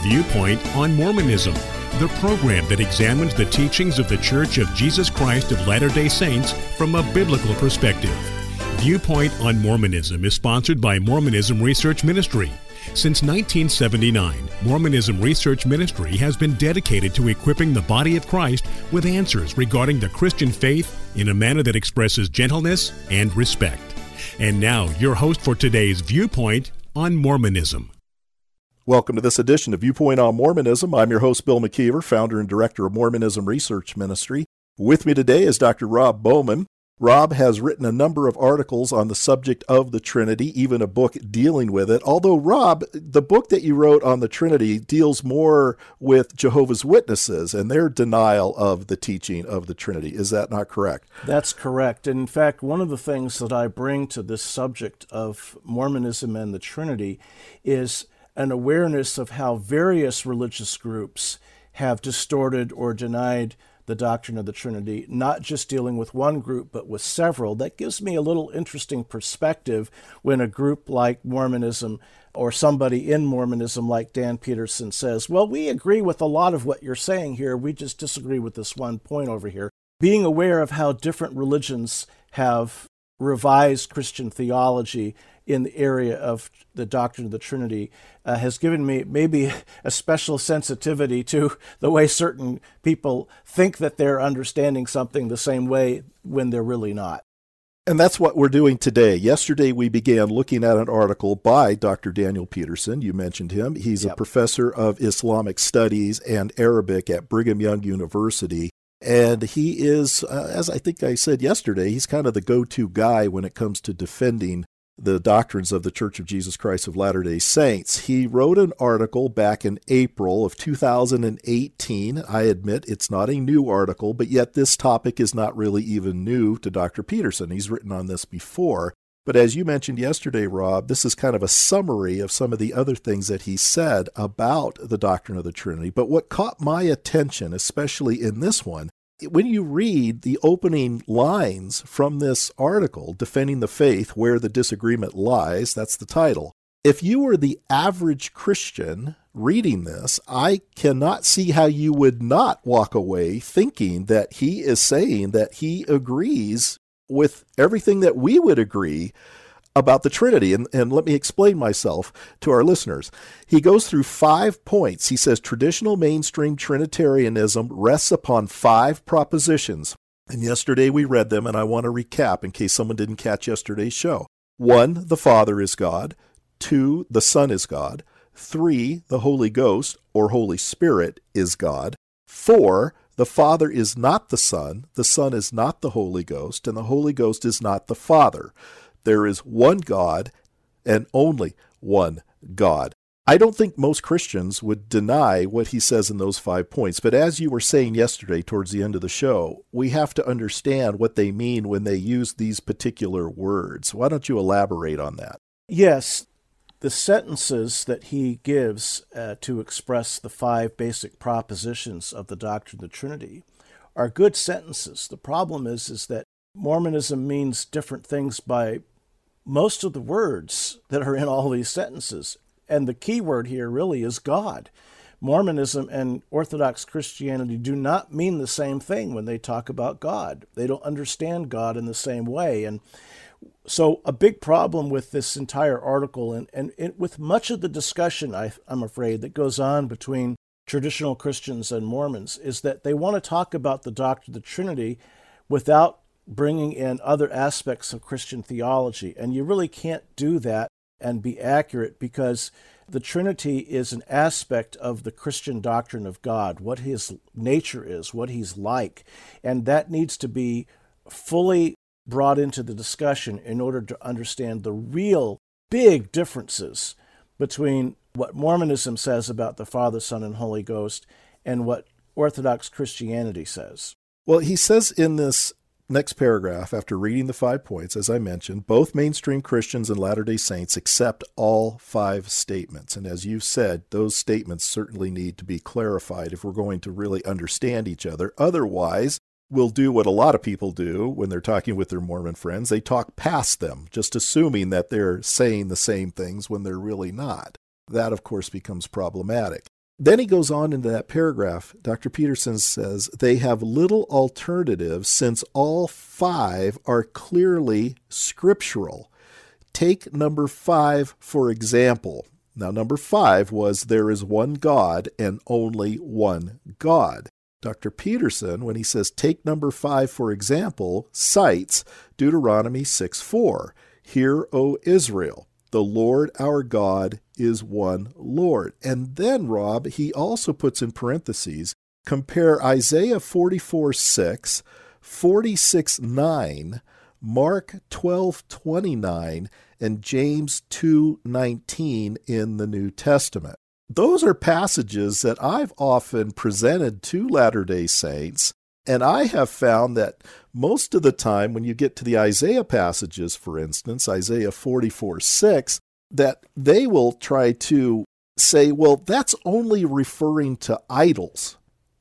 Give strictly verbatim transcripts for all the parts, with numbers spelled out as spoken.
Viewpoint on Mormonism, the program that examines the teachings of the Church of Jesus Christ of Latter-day Saints from a biblical perspective. Viewpoint on Mormonism is sponsored by Mormonism Research Ministry. Since nineteen seventy-nine, Mormonism Research Ministry has been dedicated to equipping the body of Christ with answers regarding the Christian faith in a manner that expresses gentleness and respect. And now, your host for today's Viewpoint on Mormonism. Welcome to this edition of Viewpoint on Mormonism. I'm your host, Bill McKeever, founder and director of Mormonism Research Ministry. With me today is Doctor Rob Bowman. Rob has written a number of articles on the subject of the Trinity, even a book dealing with it. Although, Rob, the book that you wrote on the Trinity deals more with Jehovah's Witnesses and their denial of the teaching of the Trinity. Is that not correct? That's correct. In fact, one of the things that I bring to this subject of Mormonism and the Trinity is an awareness of how various religious groups have distorted or denied the doctrine of the Trinity, not just dealing with one group, but with several. That gives me a little interesting perspective when a group like Mormonism or somebody in Mormonism like Dan Peterson says, well, we agree with a lot of what you're saying here. We just disagree with this one point over here. Being aware of how different religions have revised Christian theology in the area of the doctrine of the Trinity uh, has given me maybe a special sensitivity to the way certain people think that they're understanding something the same way when they're really not. And that's what we're doing today. Yesterday, we began looking at an article by Doctor Daniel Peterson. You mentioned him. He's yep. a professor of Islamic studies and Arabic at Brigham Young University. And he is, uh, as I think I said yesterday, he's kind of the go-to guy when it comes to defending the doctrines of the Church of Jesus Christ of Latter-day Saints. He wrote an article back in April of two thousand eighteen. I admit it's not a new article, but yet this topic is not really even new to Doctor Peterson. He's written on this before. But as you mentioned yesterday, Rob, this is kind of a summary of some of the other things that he said about the doctrine of the Trinity. But what caught my attention, especially in this one, when you read the opening lines from this article, Defending the Faith, Where the Disagreement Lies, that's the title. If you were the average Christian reading this, I cannot see how you would not walk away thinking that he is saying that he agrees with everything that we would agree about the Trinity. And, and let me explain myself to our listeners. He goes through five points. He says traditional mainstream Trinitarianism rests upon five propositions. And yesterday we read them, and I want to recap in case someone didn't catch yesterday's show. One, the Father is God. Two, the Son is God. Three, the Holy Ghost, or Holy Spirit, is God. Four, the Father is not the Son, the Son is not the Holy Ghost, and the Holy Ghost is not the Father. There is one God and only one God. I don't think most Christians would deny what he says in those five points, but as you were saying yesterday towards the end of the show, we have to understand what they mean when they use these particular words. Why don't you elaborate on that? Yes, the sentences that he gives uh, to express the five basic propositions of the doctrine of the Trinity are good sentences. The problem is, is that Mormonism means different things by most of the words that are in all these sentences. And the key word here really is God. Mormonism and Orthodox Christianity do not mean the same thing when they talk about God. They don't understand God in the same way. And so a big problem with this entire article and, and, and with much of the discussion, I, I'm afraid, that goes on between traditional Christians and Mormons is that they want to talk about the doctrine of the Trinity without bringing in other aspects of Christian theology. And you really can't do that and be accurate because the Trinity is an aspect of the Christian doctrine of God, what his nature is, what he's like. And that needs to be fully brought into the discussion in order to understand the real big differences between what Mormonism says about the Father, Son, and Holy Ghost and what Orthodox Christianity says. Well, he says in this next paragraph, after reading the five points, as I mentioned, both mainstream Christians and Latter-day Saints accept all five statements. And as you've said, those statements certainly need to be clarified if we're going to really understand each other. Otherwise, we'll do what a lot of people do when they're talking with their Mormon friends. They talk past them, just assuming that they're saying the same things when they're really not. That, of course, becomes problematic. Then he goes on into that paragraph. Doctor Peterson says, they have little alternative since all five are clearly scriptural. Take number five, for example. Now, number five was there is one God and only one God. Doctor Peterson, when he says take number five, for example, cites Deuteronomy six four. Hear, O Israel, the Lord our God is one Lord. And then, Rob, he also puts in parentheses, compare Isaiah forty-four six, forty-six nine, Mark twelve twenty-nine, and James two nineteen in the New Testament. Those are passages that I've often presented to Latter-day Saints, and I have found that most of the time when you get to the Isaiah passages, for instance, Isaiah forty-four six, that they will try to say, well, that's only referring to idols.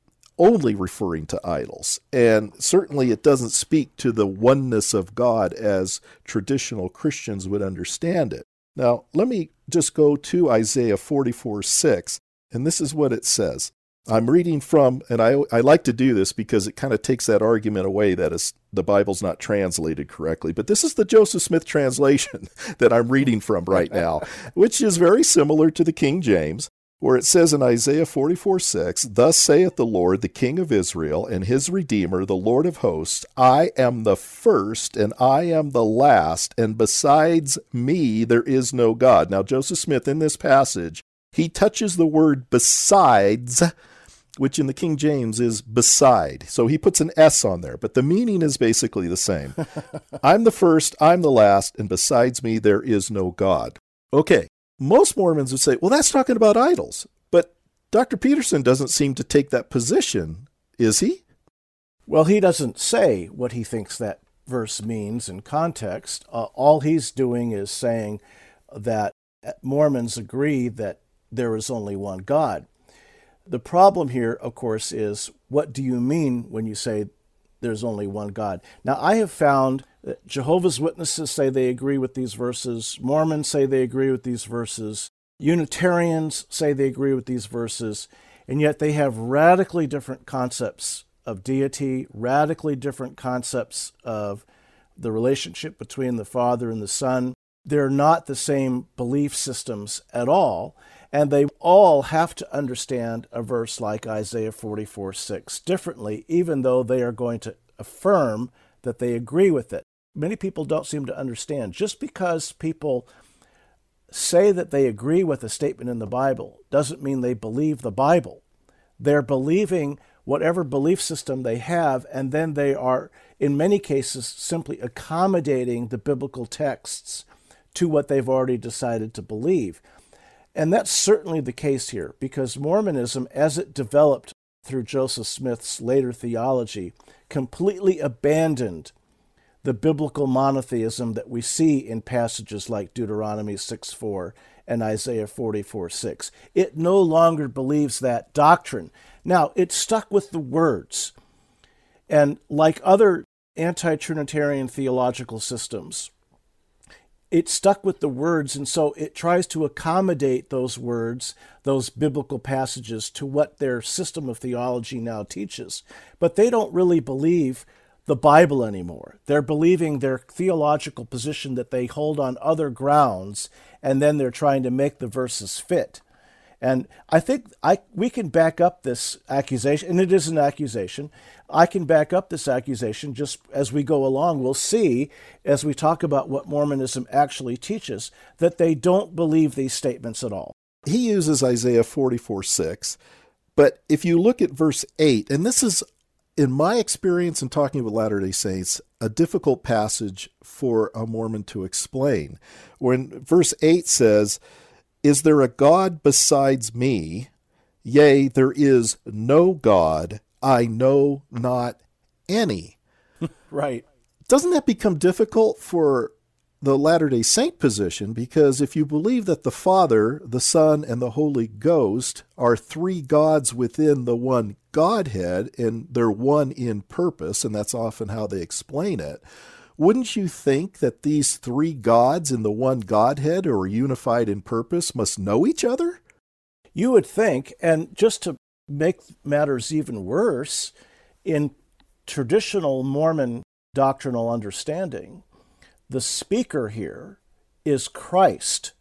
Only referring to idols. And certainly it doesn't speak to the oneness of God as traditional Christians would understand it. Now, let me just go to Isaiah forty-four six, and this is what it says. I'm reading from, and I, I like to do this because it kind of takes that argument away that is, the Bible's not translated correctly. But this is the Joseph Smith translation that I'm reading from right now, which is very similar to the King James, where it says in Isaiah forty-four six, thus saith the Lord, the King of Israel, and his Redeemer, the Lord of hosts, I am the first, and I am the last, and besides me there is no God. Now, Joseph Smith, in this passage, he touches the word besides, which in the King James is beside. So he puts an S on there, but the meaning is basically the same. I'm the first, I'm the last, and besides me there is no God. Okay. Most Mormons would say, well, that's talking about idols. But Doctor Peterson doesn't seem to take that position, is he? Well, he doesn't say what he thinks that verse means in context. Uh, all he's doing is saying that Mormons agree that there is only one God. The problem here, of course, is what do you mean when you say there's only one God? Now, I have found that Jehovah's Witnesses say they agree with these verses. Mormons say they agree with these verses. Unitarians say they agree with these verses. And yet they have radically different concepts of deity, radically different concepts of the relationship between the Father and the Son. They're not the same belief systems at all. And they all have to understand a verse like Isaiah forty-four six differently, even though they are going to affirm that they agree with it. Many people don't seem to understand. Just because people say that they agree with a statement in the Bible doesn't mean they believe the Bible. They're believing whatever belief system they have, and then they are, in many cases, simply accommodating the biblical texts to what they've already decided to believe. And that's certainly the case here, because Mormonism, as it developed through Joseph Smith's later theology, completely abandoned the biblical monotheism that we see in passages like Deuteronomy six four and Isaiah forty-four six. It no longer believes that doctrine. Now, it stuck with the words. And like other anti-Trinitarian theological systems, it stuck with the words, and so it tries to accommodate those words, those biblical passages, to what their system of theology now teaches. But they don't really believe the Bible anymore. They're believing their theological position that they hold on other grounds, and then they're trying to make the verses fit. And I think I we can back up this accusation, and it is an accusation. I can back up this accusation just as we go along. We'll see, as we talk about what Mormonism actually teaches, that they don't believe these statements at all. He uses Isaiah forty-four six, but if you look at verse eight, and this is, in my experience in talking with Latter-day Saints, a difficult passage for a Mormon to explain. When verse eight says, is there a God besides me? Yea, there is no God. I know not any. Right. Doesn't that become difficult for the Latter-day Saint position? Because if you believe that the Father, the Son, and the Holy Ghost are three gods within the one Godhead, and they're one in purpose, and that's often how they explain it, wouldn't you think that these three gods in the one Godhead who are unified in purpose must know each other? You would think, and just to make matters even worse, in traditional Mormon doctrinal understanding, the speaker here is Christ,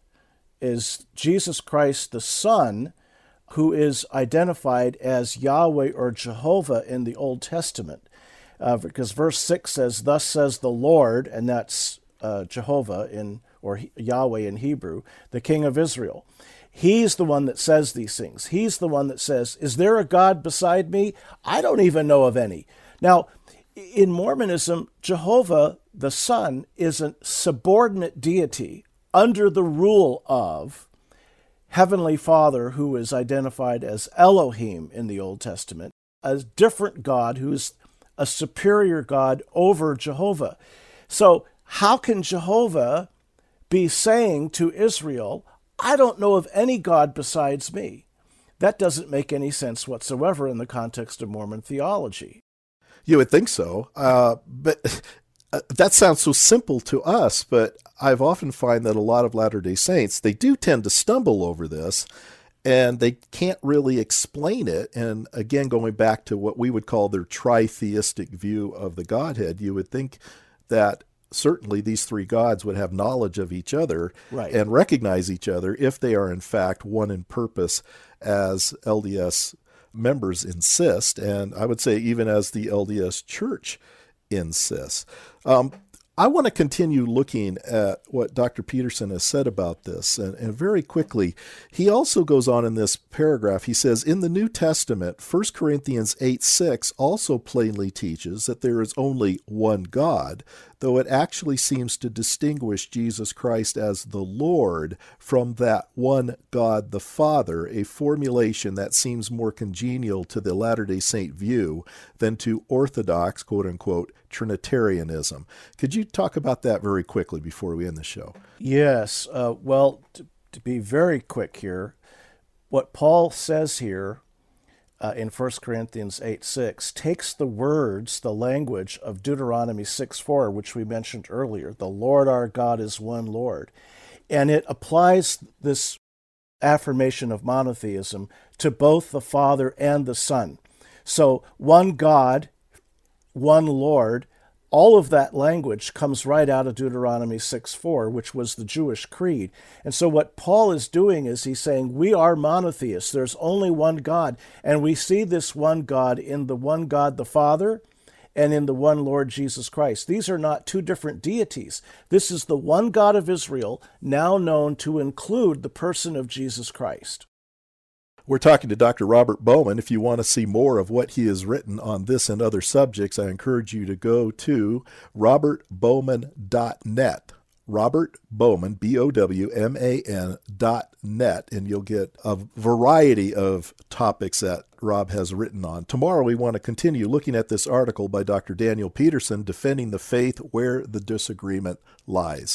is Jesus Christ, the Son, who is identified as Yahweh or Jehovah in the Old Testament. Uh, because verse six says, "Thus says the Lord," and that's uh, Jehovah in or Yahweh in Hebrew, the King of Israel. He's the one that says these things. He's the one that says, "Is there a God beside me? I don't even know of any." Now, in Mormonism, Jehovah, the Son, is a subordinate deity under the rule of Heavenly Father, who is identified as Elohim in the Old Testament, a different God who is a superior God over Jehovah. So how can Jehovah be saying to Israel, "I don't know of any God besides me"? That doesn't make any sense whatsoever in the context of Mormon theology. You would think so, uh, but uh, that sounds so simple to us, but I've often find that a lot of Latter-day Saints, they do tend to stumble over this, and they can't really explain it. And again, going back to what we would call their tritheistic view of the Godhead, you would think that certainly these three gods would have knowledge of each other right. and recognize each other if they are in fact one in purpose, as L D S members insist, and I would say even as the L D S Church insists. Um, I want to continue looking at what Doctor Peterson has said about this, and, and very quickly, he also goes on in this paragraph. He says, in the New Testament, First Corinthians eight six also plainly teaches that there is only one God, though it actually seems to distinguish Jesus Christ as the Lord from that one God the Father, a formulation that seems more congenial to the Latter-day Saint view than to Orthodox, quote-unquote, Trinitarianism. Could you talk about that very quickly before we end the show? Yes. Uh, well, to, to be very quick here, what Paul says here uh, in First Corinthians eight six takes the words, the language of Deuteronomy six four, which we mentioned earlier, "The Lord our God is one Lord," and it applies this affirmation of monotheism to both the Father and the Son. So one God, one Lord, all of that language comes right out of Deuteronomy six four, which was the Jewish creed. And so what Paul is doing is he's saying we are monotheists. There's only one God. And we see this one God in the one God the Father and in the one Lord Jesus Christ. These are not two different deities. This is the one God of Israel, now known to include the person of Jesus Christ. We're talking to Doctor Robert Bowman. If you want to see more of what he has written on this and other subjects, I encourage you to go to robert bowman dot net. Robert Bowman, B O W M A N dot net, and you'll get a variety of topics that Rob has written on. Tomorrow we want to continue looking at this article by Doctor Daniel Peterson, Defending the Faith Where the Disagreement Lies.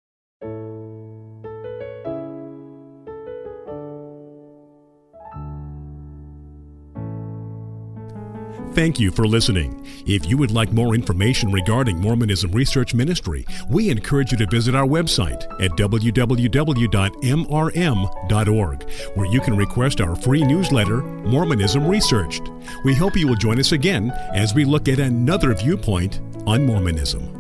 Thank you for listening. If you would like more information regarding Mormonism Research Ministry, we encourage you to visit our website at w w w dot m r m dot org, where you can request our free newsletter, Mormonism Researched. We hope you will join us again as we look at another viewpoint on Mormonism.